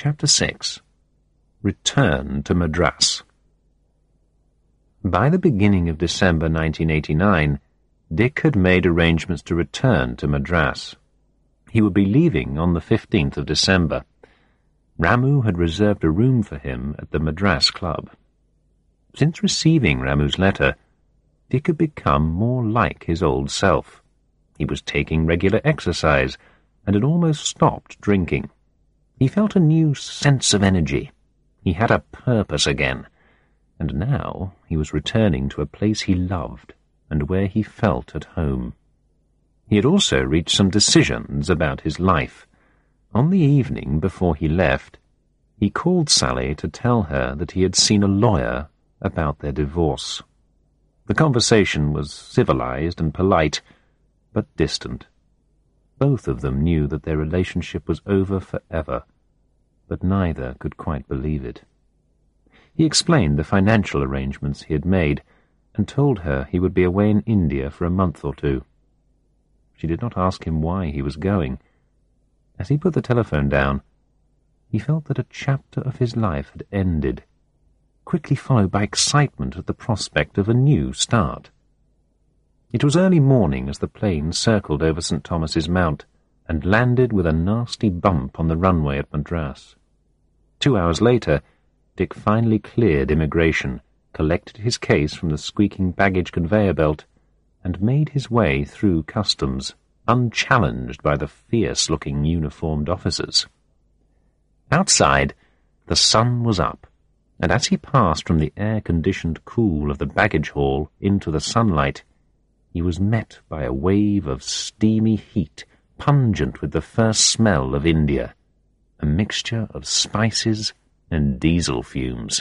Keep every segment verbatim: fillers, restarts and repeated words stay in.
Chapter six. Return to Madras. By the beginning of December nineteen eighty-nine, Dick had made arrangements to return to Madras. He would be leaving on the fifteenth of December. Ramu had reserved a room for him at the Madras Club. Since receiving Ramu's letter, Dick had become more like his old self. He was taking regular exercise and had almost stopped drinking. He felt a new sense of energy. He had a purpose again, and now he was returning to a place he loved and where he felt at home. He had also reached some decisions about his life. On the evening before he left, he called Sally to tell her that he had seen a lawyer about their divorce. The conversation was civilized and polite, but distant. Both of them knew that their relationship was over forever, but neither could quite believe it. He explained the financial arrangements he had made and told her he would be away in India for a month or two. She did not ask him why he was going. As he put the telephone down, he felt that a chapter of his life had ended, quickly followed by excitement at the prospect of a new start. It was early morning as the plane circled over Saint Thomas's Mount and landed with a nasty bump on the runway at Madras. Two hours later, Dick finally cleared immigration, collected his case from the squeaking baggage conveyor belt, and made his way through customs, unchallenged by the fierce-looking uniformed officers. Outside, the sun was up, and as he passed from the air-conditioned cool of the baggage hall into the sunlight, he was met by a wave of steamy heat, pungent with the first smell of India, a mixture of spices and diesel fumes.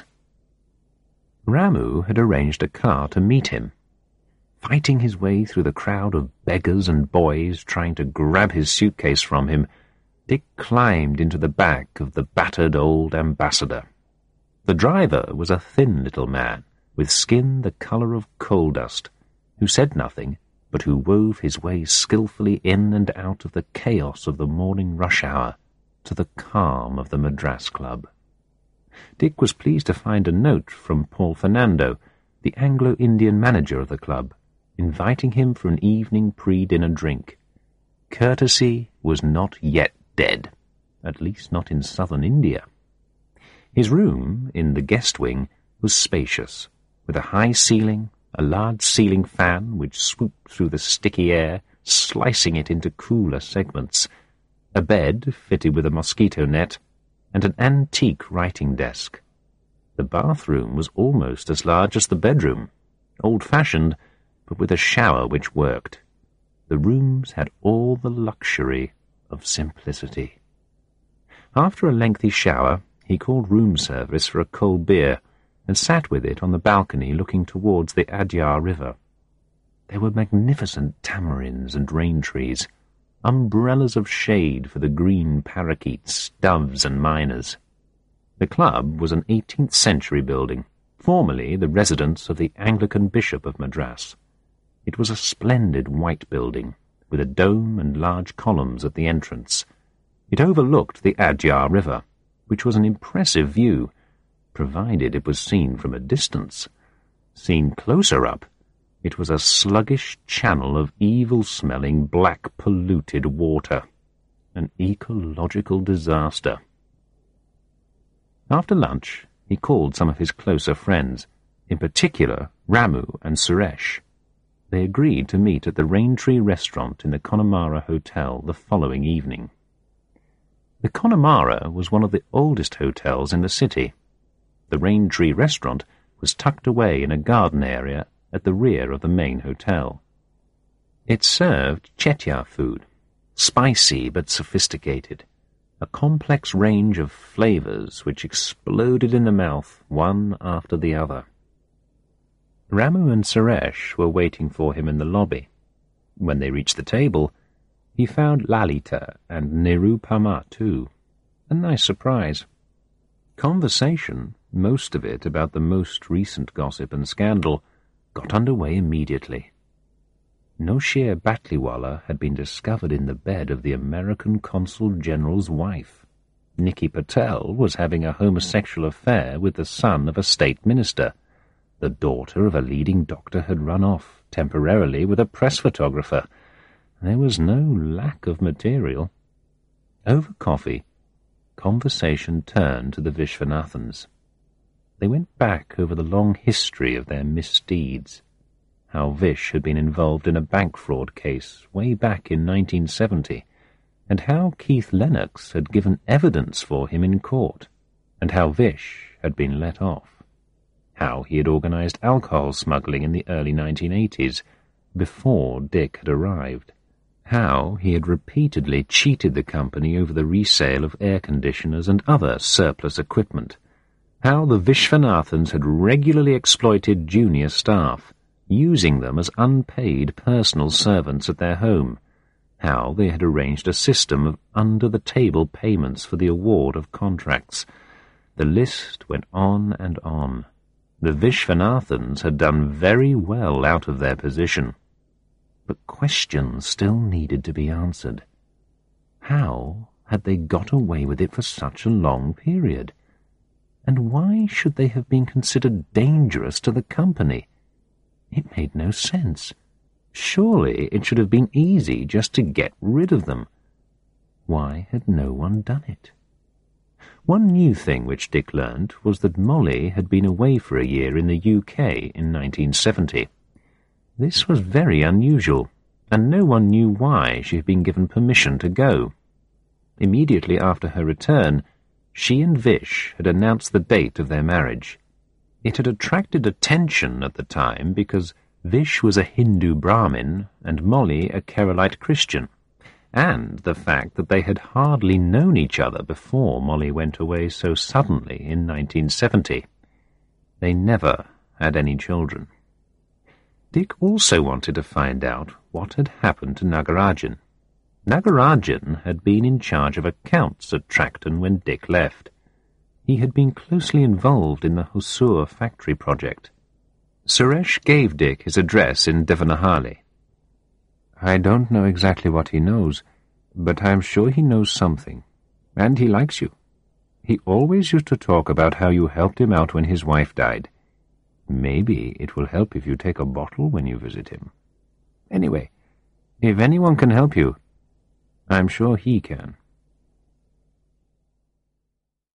Ramu had arranged a car to meet him. Fighting his way through the crowd of beggars and boys trying to grab his suitcase from him, Dick climbed into the back of the battered old ambassador. The driver was a thin little man, with skin the colour of coal dust, who said nothing, but who wove his way skilfully in and out of the chaos of the morning rush hour to the calm of the Madras Club. Dick was pleased to find a note from Paul Fernando, the Anglo-Indian manager of the club, inviting him for an evening pre-dinner drink. Courtesy was not yet dead, at least not in southern India. His room, in the guest wing, was spacious, with a high ceiling, a large ceiling fan which swooped through the sticky air, slicing it into cooler segments, a bed fitted with a mosquito net, and an antique writing desk. The bathroom was almost as large as the bedroom, old-fashioned, but with a shower which worked. The rooms had all the luxury of simplicity. After a lengthy shower, he called room service for a cold beer and sat with it on the balcony looking towards the Adyar River. There were magnificent tamarinds and rain trees, umbrellas of shade for the green parakeets, doves and miners. The club was an eighteenth century building, formerly the residence of the Anglican Bishop of Madras. It was a splendid white building, with a dome and large columns at the entrance. It overlooked the Adyar River, which was an impressive view, provided it was seen from a distance. Seen closer up, it was a sluggish channel of evil-smelling, black, polluted water. An ecological disaster. After lunch, he called some of his closer friends, in particular Ramu and Suresh. They agreed to meet at the Raintree restaurant in the Connemara Hotel the following evening. The Connemara was one of the oldest hotels in the city. The Raintree restaurant was tucked away in a garden area at the rear of the main hotel. It served Chettiar food, spicy but sophisticated, a complex range of flavours which exploded in the mouth one after the other. Ramu and Suresh were waiting for him in the lobby. When they reached the table, he found Lalita and Nirupama too. A nice surprise. Conversation, most of it about the most recent gossip and scandal, got under way immediately. Noshir Batliwala had been discovered in the bed of the American Consul General's wife. Nikki Patel was having a homosexual affair with the son of a state minister. The daughter of a leading doctor had run off, temporarily, with a press photographer. There was no lack of material. Over coffee, conversation turned to the Vishwanathans. They went back over the long history of their misdeeds. How Vish had been involved in a bank fraud case way back in nineteen seventy, and how Keith Lennox had given evidence for him in court, and how Vish had been let off. How he had organized alcohol smuggling in the early nineteen eighties, before Dick had arrived. How he had repeatedly cheated the company over the resale of air conditioners and other surplus equipment. How the Vishwanathans had regularly exploited junior staff, using them as unpaid personal servants at their home. How they had arranged a system of under-the-table payments for the award of contracts. The list went on and on. The Vishwanathans had done very well out of their position. But questions still needed to be answered. How had they got away with it for such a long period? And why should they have been considered dangerous to the company? It made no sense. Surely it should have been easy just to get rid of them. Why had no one done it? One new thing which Dick learned was that Molly had been away for a year in the U K in nineteen seventy. This was very unusual, and no one knew why she had been given permission to go. Immediately after her return, she and Vish had announced the date of their marriage. It had attracted attention at the time because Vish was a Hindu Brahmin and Molly a Keralite Christian, and the fact that they had hardly known each other before Molly went away so suddenly in nineteen seventy. They never had any children. Dick also wanted to find out what had happened to Nagarajan. Nagarajan had been in charge of accounts at Tracton when Dick left. He had been closely involved in the Hosur factory project. Suresh gave Dick his address in Devanahalli. "I don't know exactly what he knows, but I'm sure he knows something. And he likes you. He always used to talk about how you helped him out when his wife died. Maybe it will help if you take a bottle when you visit him. Anyway, if anyone can help you, I'm sure he can."